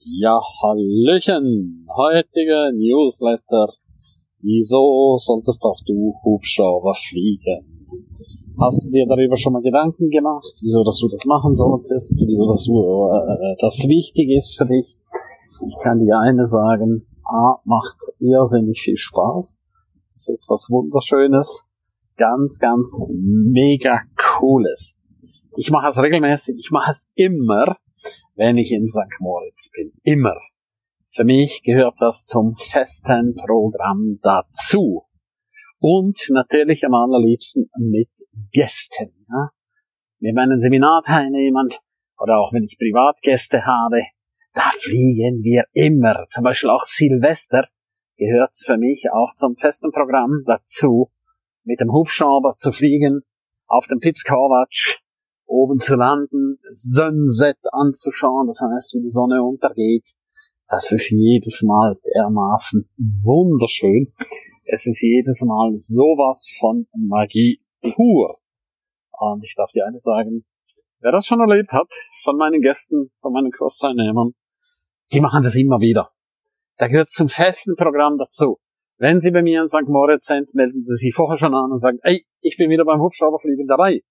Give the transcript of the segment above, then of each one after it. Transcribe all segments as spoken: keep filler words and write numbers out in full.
Ja, Hallöchen, heutiger Newsletter. Wieso solltest auch du Hubschrauber fliegen? Hast du dir darüber schon mal Gedanken gemacht, wieso dass du das machen solltest, wieso dass du, äh, das wichtig ist für dich? Ich kann dir eine sagen, A, macht irrsinnig viel Spaß, das ist etwas Wunderschönes, ganz, ganz mega Cooles. Ich mache es regelmäßig, ich mache es immer, wenn ich in Sankt Moritz bin. Immer. Für mich gehört das zum festen Programm dazu. Und natürlich am allerliebsten mit Gästen. Ja? Mit meinen Seminarteilnehmern oder auch wenn ich Privatgäste habe, da fliegen wir immer. Zum Beispiel auch Silvester gehört für mich auch zum festen Programm dazu, mit dem Hubschrauber zu fliegen, auf dem Piz-Kovac oben zu landen, Sunset anzuschauen, das heißt, wie die Sonne untergeht. Das ist jedes Mal dermaßen wunderschön. Es ist jedes Mal sowas von Magie pur. Und ich darf dir eines sagen, wer das schon erlebt hat, von meinen Gästen, von meinen Kursteilnehmern, die machen das immer wieder. Da gehört es zum festen Programm dazu. Wenn Sie bei mir in Sankt Moritz sind, melden Sie sich vorher schon an und sagen, ey, ich bin wieder beim Hubschrauberfliegen dabei.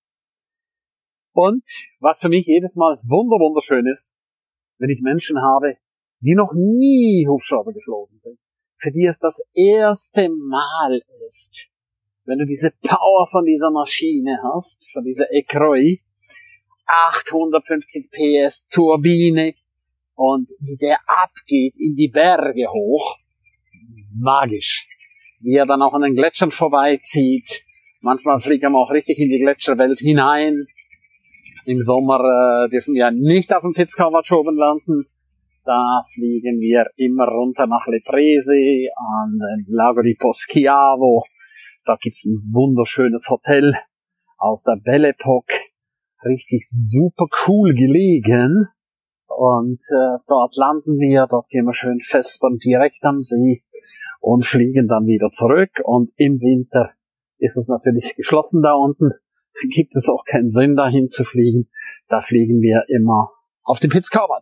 Und was für mich jedes Mal wunder wunderschön ist, wenn ich Menschen habe, die noch nie Hubschrauber geflogen sind, für die es das erste Mal ist, wenn du diese Power von dieser Maschine hast, von dieser Ecroi, achthundertfünfzig P S Turbine und wie der abgeht in die Berge hoch, magisch. Wie er dann auch an den Gletschern vorbeizieht, manchmal fliegt er auch richtig in die Gletscherwelt hinein. Im Sommer äh, dürfen wir nicht auf dem Piz-Kovac oben landen. Da fliegen wir immer runter nach Leprese, an den Lago di Poschiavo. Da gibt's ein wunderschönes Hotel aus der Belle Époque. Richtig super cool gelegen. Und äh, dort landen wir, dort gehen wir schön vespern direkt am See und fliegen dann wieder zurück. Und im Winter ist es natürlich geschlossen da unten. Gibt es auch keinen Sinn, dahin zu fliegen. Da fliegen wir immer auf den Piz-Kovac.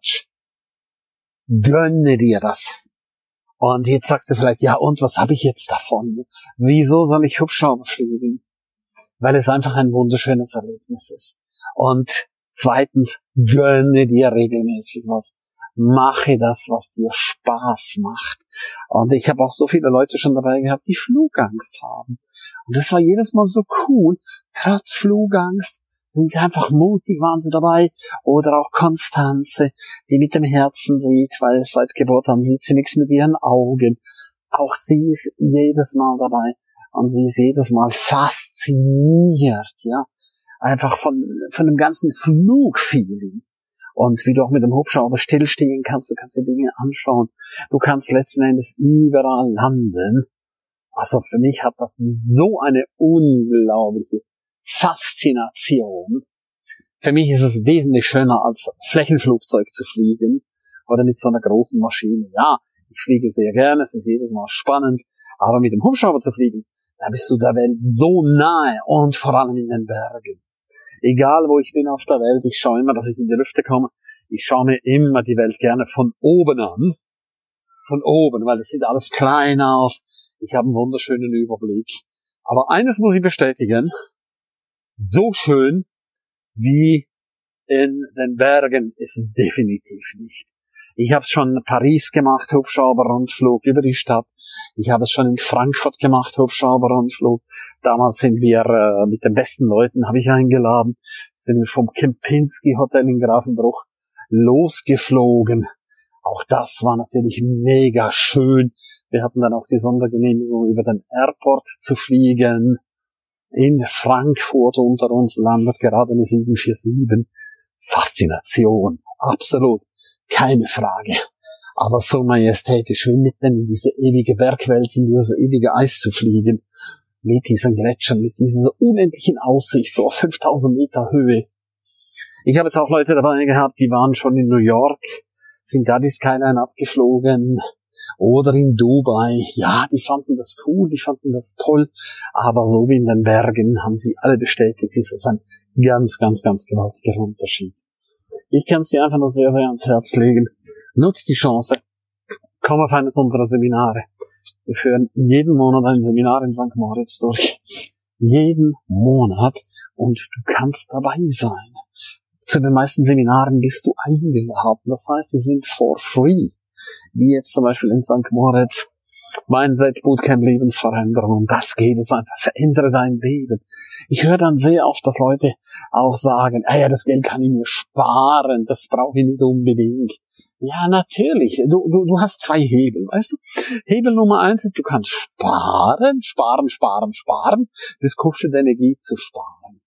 Gönne dir das. Und jetzt sagst du vielleicht, ja, und was habe ich jetzt davon? Wieso soll ich Hubschrauber fliegen? Weil es einfach ein wunderschönes Erlebnis ist. Und zweitens, gönne dir regelmäßig was. Mache das, was dir Spaß macht. Und ich habe auch so viele Leute schon dabei gehabt, die Flugangst haben. Und das war jedes Mal so cool. Trotz Flugangst sind sie einfach mutig, waren sie dabei. Oder auch Konstanze, die mit dem Herzen sieht, weil seit Geburt an sieht sie nichts mit ihren Augen. Auch sie ist jedes Mal dabei. Und sie ist jedes Mal fasziniert, ja. Einfach von, von dem ganzen Flugfeeling. Und wie du auch mit dem Hubschrauber stillstehen kannst, du kannst dir Dinge anschauen. Du kannst letzten Endes überall landen. Also für mich hat das so eine unglaubliche Faszination. Für mich ist es wesentlich schöner, als Flächenflugzeug zu fliegen oder mit so einer großen Maschine. Ja, ich fliege sehr gerne, es ist jedes Mal spannend, aber mit dem Hubschrauber zu fliegen, da bist du der Welt so nahe und vor allem in den Bergen. Egal wo ich bin auf der Welt, ich schaue immer, dass ich in die Lüfte komme. Ich schaue mir immer die Welt gerne von oben an. Von oben, weil es sieht alles klein aus. Ich habe einen wunderschönen Überblick. Aber eines muss ich bestätigen. So schön wie in den Bergen ist es definitiv nicht. Ich habe es schon in Paris gemacht, Hubschrauber-Rundflug über die Stadt. Ich habe es schon in Frankfurt gemacht, Hubschrauber-Rundflug. Damals sind wir äh, mit den besten Leuten, habe ich eingeladen, sind wir vom Kempinski-Hotel in Grafenbruch losgeflogen. Auch das war natürlich mega schön. Wir hatten dann auch die Sondergenehmigung, über den Airport zu fliegen. In Frankfurt unter uns landet gerade eine sieben vier sieben. Faszination, absolut. Keine Frage. Aber so majestätisch wie mitten in diese ewige Bergwelt, in dieses ewige Eis zu fliegen, mit diesen Gletschern, mit dieser unendlichen Aussicht, so auf fünftausend Meter Höhe. Ich habe jetzt auch Leute dabei gehabt, die waren schon in New York, sind da die Skyline abgeflogen, oder in Dubai. Ja, die fanden das cool, die fanden das toll, aber so wie in den Bergen haben sie alle bestätigt, ist es ein ganz, ganz, ganz gewaltiger Unterschied. Ich kann es dir einfach nur sehr, sehr ans Herz legen. Nutzt die Chance. Komm auf eines unserer Seminare. Wir führen jeden Monat ein Seminar in Sankt Moritz durch. Jeden Monat. Und du kannst dabei sein. Zu den meisten Seminaren bist du eingeladen. Das heißt, die sind for free. Wie jetzt zum Beispiel in Sankt Moritz. Mindset Bootcamp Lebensveränderung. Und das geht es einfach. Verändere dein Leben. Ich höre dann sehr oft, dass Leute auch sagen, ah ja, das Geld kann ich mir sparen. Das brauche ich nicht unbedingt. Ja, natürlich. Du, du, du hast zwei Hebel, weißt du? Hebel Nummer eins ist, du kannst sparen, sparen, sparen, sparen. Das kostet Energie zu sparen.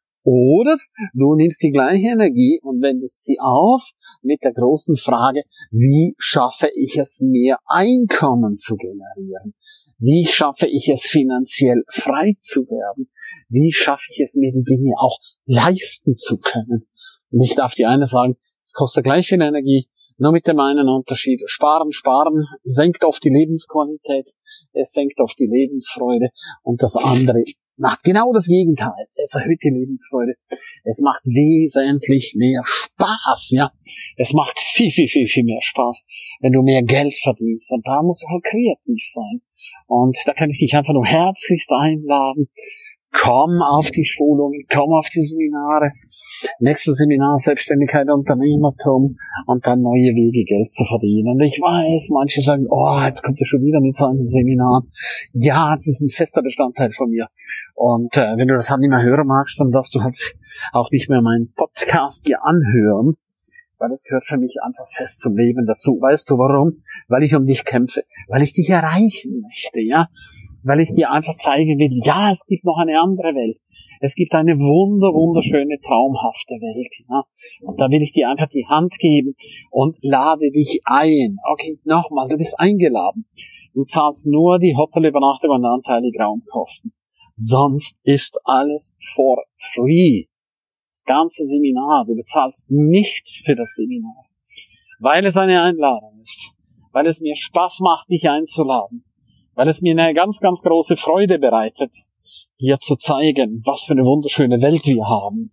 Oder du nimmst die gleiche Energie und wendest sie auf mit der großen Frage, wie schaffe ich es, mehr Einkommen zu generieren? Wie schaffe ich es, finanziell frei zu werden? Wie schaffe ich es, mir die Dinge auch leisten zu können? Und ich darf dir eine sagen, es kostet gleich viel Energie, nur mit dem einen Unterschied. Sparen, sparen senkt oft die Lebensqualität, es senkt oft die Lebensfreude und das andere macht genau das Gegenteil. Es erhöht die Lebensfreude. Es macht wesentlich mehr Spaß, ja. Es macht viel, viel, viel, viel mehr Spaß, wenn du mehr Geld verdienst. Und da musst du halt kreativ sein. Und da kann ich dich einfach nur herzlichst einladen. Komm auf die Schulungen, komm auf die Seminare. Nächstes Seminar, Selbstständigkeit, Unternehmertum und dann neue Wege, Geld zu verdienen. Und ich weiß, manche sagen, oh, jetzt kommt er schon wieder mit seinem Seminar. Ja, das ist ein fester Bestandteil von mir. Und äh, wenn du das halt nicht mehr hören magst, dann darfst du halt auch nicht mehr meinen Podcast dir anhören, weil das gehört für mich einfach fest zum Leben dazu. Weißt du warum? Weil ich um dich kämpfe, weil ich dich erreichen möchte, ja. Weil ich dir einfach zeigen will, ja, es gibt noch eine andere Welt. Es gibt eine wunder, wunderschöne, traumhafte Welt. Ja? Und da will ich dir einfach die Hand geben und lade dich ein. Okay, nochmal, du bist eingeladen. Du zahlst nur die Hotelübernachtung und anteilige Raumkosten. Sonst ist alles for free. Das ganze Seminar, du bezahlst nichts für das Seminar. Weil es eine Einladung ist. Weil es mir Spaß macht, dich einzuladen. Weil es mir eine ganz, ganz große Freude bereitet, dir zu zeigen, was für eine wunderschöne Welt wir haben,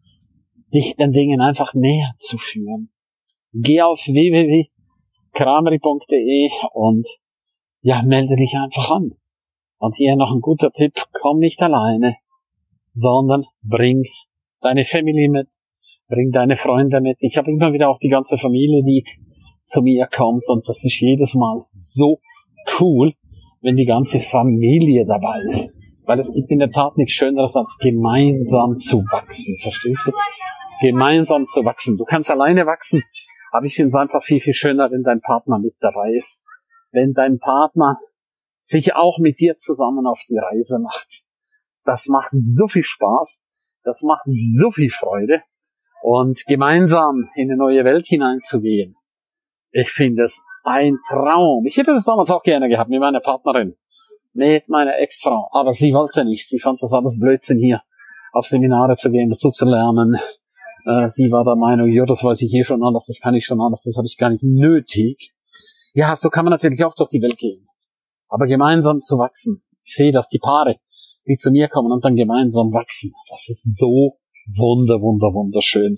dich den Dingen einfach näher zu führen. Geh auf w w w punkt krameri punkt d e und ja, melde dich einfach an. Und hier noch ein guter Tipp, komm nicht alleine, sondern bring deine Family mit, bring deine Freunde mit. Ich habe immer wieder auch die ganze Familie, die zu mir kommt und das ist jedes Mal so cool, wenn die ganze Familie dabei ist. Weil es gibt in der Tat nichts Schöneres, als gemeinsam zu wachsen. Verstehst du? Gemeinsam zu wachsen. Du kannst alleine wachsen, aber ich finde es einfach viel, viel schöner, wenn dein Partner mit dabei ist. Wenn dein Partner sich auch mit dir zusammen auf die Reise macht. Das macht so viel Spaß. Das macht so viel Freude. Und gemeinsam in eine neue Welt hineinzugehen, ich finde es ein Traum. Ich hätte das damals auch gerne gehabt mit meiner Partnerin, mit meiner Ex-Frau. Aber sie wollte nicht. Sie fand das alles Blödsinn, hier auf Seminare zu gehen, dazu zu lernen. Äh, sie war der Meinung, ja, das weiß ich hier schon alles, das kann ich schon alles, das habe ich gar nicht nötig. Ja, so kann man natürlich auch durch die Welt gehen. Aber gemeinsam zu wachsen. Ich sehe, dass die Paare, die zu mir kommen und dann gemeinsam wachsen, das ist so wunder, wunder, wunderschön.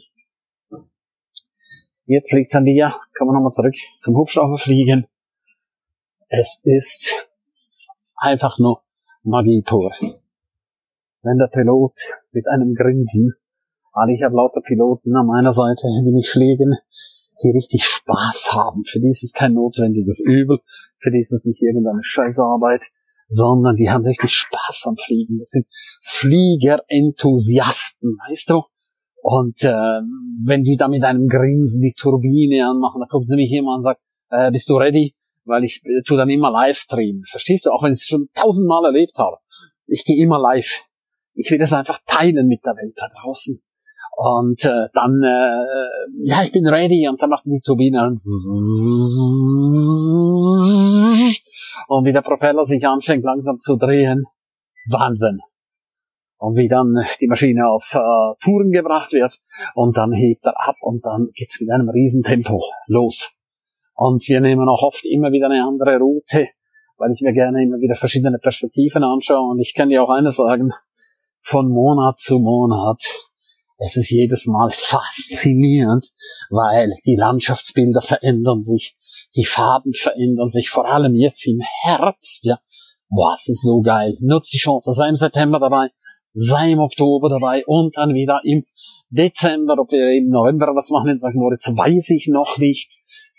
Jetzt liegt's an dir. Kommen wir nochmal zurück zum Hubschrauberfliegen. Es ist einfach nur Magie pur. Wenn der Pilot mit einem Grinsen, weil ich habe lauter Piloten an meiner Seite, die mich fliegen, die richtig Spaß haben. Für die ist es kein notwendiges Übel, für die ist es nicht irgendeine Scheißarbeit, sondern die haben richtig Spaß am Fliegen. Das sind Fliegerenthusiasten, weißt du? Und äh, wenn die da mit einem Grinsen die Turbine anmachen, dann kommt sie mich immer und sagt, äh, bist du ready? Weil ich äh, tu dann immer Livestream. Verstehst du? Auch wenn ich es schon tausendmal erlebt habe. Ich gehe immer live. Ich will das einfach teilen mit der Welt da draußen. Und äh, dann, äh, ja, ich bin ready. Und dann macht die Turbine an. Und wie der Propeller sich anfängt langsam zu drehen. Wahnsinn. Und wie dann die Maschine auf äh, Touren gebracht wird und dann hebt er ab und dann geht's mit einem Riesentempo los. Und wir nehmen auch oft immer wieder eine andere Route, weil ich mir gerne immer wieder verschiedene Perspektiven anschaue. Und ich kann dir auch eines sagen, von Monat zu Monat es ist jedes Mal faszinierend, weil die Landschaftsbilder verändern sich, die Farben verändern sich, vor allem jetzt im Herbst, ja. Boah, es ist so geil. Nutzt die Chance, sei im September dabei, sei im Oktober dabei und dann wieder im Dezember, ob wir im November was machen in Sankt Moritz, weiß ich noch nicht.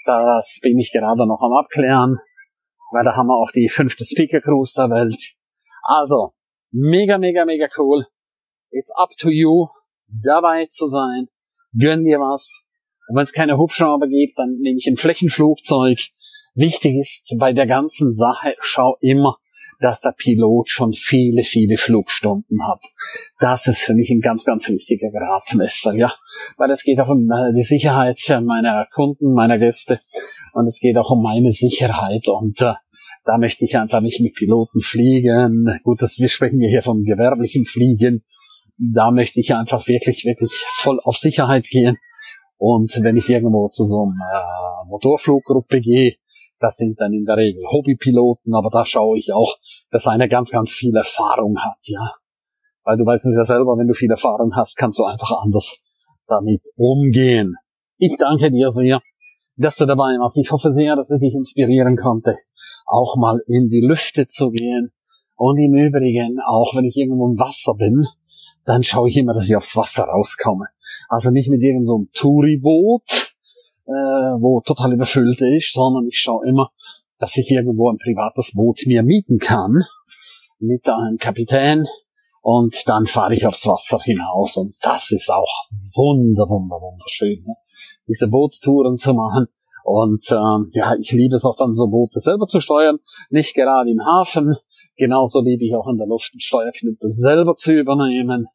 Das bin ich gerade noch am Abklären, weil da haben wir auch die fünfte Speaker Cruise der Welt. Also, mega, mega, mega cool. It's up to you, dabei zu sein. Gönn dir was. Und wenn es keine Hubschrauber gibt, dann nehme ich ein Flächenflugzeug. Wichtig ist bei der ganzen Sache, schau immer, dass der Pilot schon viele, viele Flugstunden hat. Das ist für mich ein ganz, ganz wichtiger Gradmesser, ja. Weil es geht auch um die Sicherheit meiner Kunden, meiner Gäste. Und es geht auch um meine Sicherheit. Und äh, da möchte ich einfach nicht mit Piloten fliegen. Gut, das, wir sprechen ja hier vom gewerblichen Fliegen. Da möchte ich einfach wirklich, wirklich voll auf Sicherheit gehen. Und wenn ich irgendwo zu so einer äh, Motorfluggruppe gehe, das sind dann in der Regel Hobbypiloten, aber da schaue ich auch, dass einer ganz, ganz viel Erfahrung hat, ja. Weil du weißt es ja selber, wenn du viel Erfahrung hast, kannst du einfach anders damit umgehen. Ich danke dir sehr, dass du dabei warst. Ich hoffe sehr, dass ich dich inspirieren konnte, auch mal in die Lüfte zu gehen. Und im Übrigen, auch wenn ich irgendwo im Wasser bin, dann schaue ich immer, dass ich aufs Wasser rauskomme. Also nicht mit irgendeinem so Touriboot, äh, wo total überfüllt ist, sondern ich schaue immer, dass ich irgendwo ein privates Boot mir mieten kann, mit einem Kapitän, und dann fahre ich aufs Wasser hinaus. Und das ist auch wunder, wunder, wunderschön, ne? Diese Bootstouren zu machen. Und ähm, ja, ich liebe es auch dann, so Boote selber zu steuern, nicht gerade im Hafen. Genauso liebe ich auch in der Luft den Steuerknüppel selber zu übernehmen.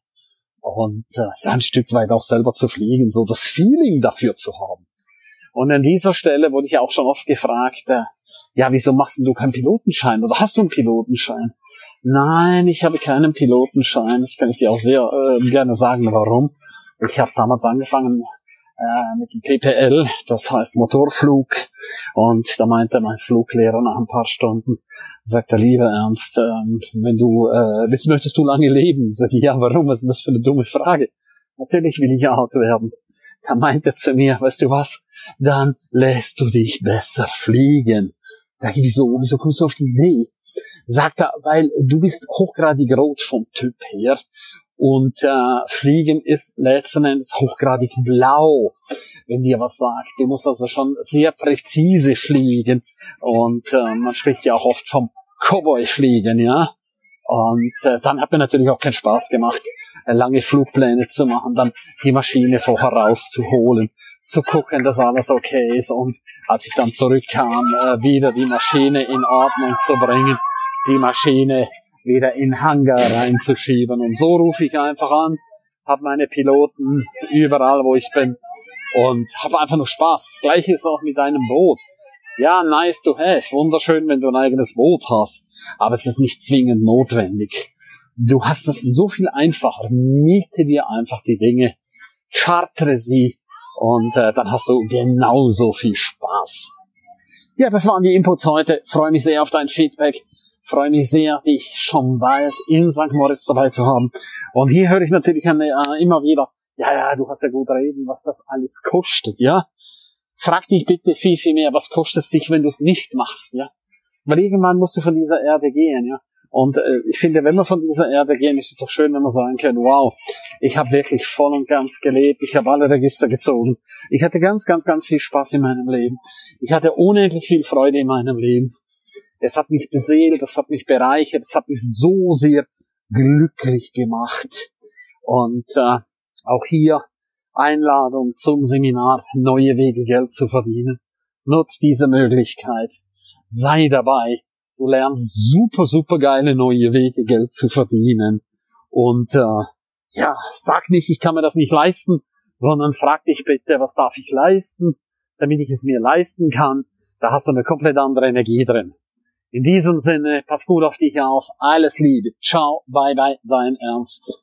Und äh, ja, ein Stück weit auch selber zu fliegen, so das Feeling dafür zu haben. Und an dieser Stelle wurde ich auch schon oft gefragt, äh, ja, wieso machst du keinen Pilotenschein? Oder hast du einen Pilotenschein? Nein, ich habe keinen Pilotenschein. Das kann ich dir auch sehr äh, gerne sagen, warum. Ich habe damals angefangen äh, mit dem P P L, das heißt Motorflug. Und da meinte mein Fluglehrer nach ein paar Stunden, sagt er, lieber Ernst, ähm, wenn du, äh, willst, möchtest du lange leben? Ich sage, ja, warum? Was ist denn das für eine dumme Frage? Natürlich will ich alt werden. Da meinte er zu mir, weißt du was, dann lässt du dich besser fliegen. Da ich, wieso, wieso kommst du auf die Idee? Sagt er, weil du bist hochgradig rot vom Typ her und äh, Fliegen ist letzten Endes hochgradig blau, wenn dir was sagt. Du musst also schon sehr präzise fliegen und äh, man spricht ja auch oft vom Cowboy-Fliegen, ja. Und äh, dann hat mir natürlich auch keinen Spaß gemacht, äh, lange Flugpläne zu machen, dann die Maschine vorher rauszuholen, zu gucken, dass alles okay ist und als ich dann zurückkam, äh, wieder die Maschine in Ordnung zu bringen, die Maschine wieder in Hangar reinzuschieben. Und so rufe ich einfach an, habe meine Piloten überall, wo ich bin und habe einfach nur Spaß. Das Gleiche ist auch mit einem Boot. Ja, nice to have, wunderschön, wenn du ein eigenes Boot hast, aber es ist nicht zwingend notwendig. Du hast es so viel einfacher. Miete dir einfach die Dinge, chartere sie und äh, dann hast du genauso viel Spaß. Ja, das waren die Inputs heute. Freue mich sehr auf dein Feedback. Freue mich sehr, dich schon bald in Sankt Moritz dabei zu haben. Und hier höre ich natürlich eine, äh, immer wieder, ja, ja, du hast ja gut reden, was das alles kostet, ja. Frag dich bitte viel, viel mehr, was kostet es dich, wenn du es nicht machst, ja? Weil irgendwann musst du von dieser Erde gehen, ja? Und äh, ich finde, wenn wir von dieser Erde gehen, ist es doch schön, wenn wir sagen können, wow, ich habe wirklich voll und ganz gelebt, ich habe alle Register gezogen, ich hatte ganz, ganz, ganz viel Spaß in meinem Leben, ich hatte unendlich viel Freude in meinem Leben, es hat mich beseelt, es hat mich bereichert, es hat mich so sehr glücklich gemacht. Und äh, auch hier Einladung zum Seminar Neue Wege, Geld zu verdienen. Nutz diese Möglichkeit. Sei dabei. Du lernst super, super geile neue Wege, Geld zu verdienen. Und äh, ja, sag nicht, ich kann mir das nicht leisten, sondern frag dich bitte, was darf ich leisten, damit ich es mir leisten kann. Da hast du eine komplett andere Energie drin. In diesem Sinne, pass gut auf dich auf. Alles Liebe. Ciao, bye bye, dein Ernst.